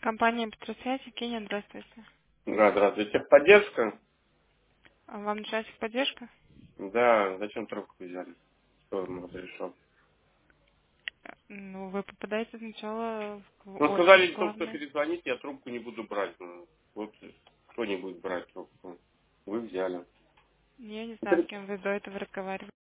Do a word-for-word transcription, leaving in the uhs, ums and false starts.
Компания Петросвязь, Евгения, здравствуйте. Да, здравствуйте. Поддержка? А вам нужна поддержка? Да, зачем трубку взяли? Кто вам разрешил? Ну, вы попадаете сначала в Ну, очередь сказали, что, что главное. перезвоните, я трубку не буду брать. Ну, вот кто не будет брать трубку? Вы взяли. Я не знаю, с Это- кем вы до этого разговаривали.